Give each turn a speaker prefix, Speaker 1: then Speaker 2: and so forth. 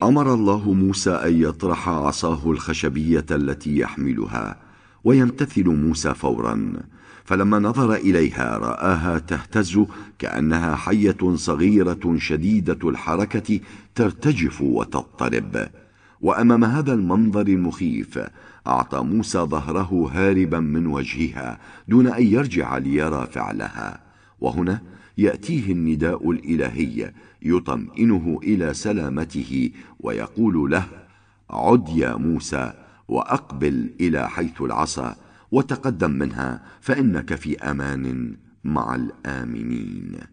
Speaker 1: أمر الله موسى أن يطرح عصاه الخشبية التي يحملها، ويمتثل موسى فورا، فلما نظر إليها رآها تهتز كأنها حية صغيرة شديدة الحركة ترتجف وتضطرب. وأمام هذا المنظر المخيف أعطى موسى ظهره هاربا من وجهها دون أن يرجع ليرى فعلها. وهنا يأتيه النداء الإلهي يطمئنه إلى سلامته ويقول له: عد يا موسى وأقبل إلى حيث العصا وتقدم منها، فإنك في أمان مع الآمنين.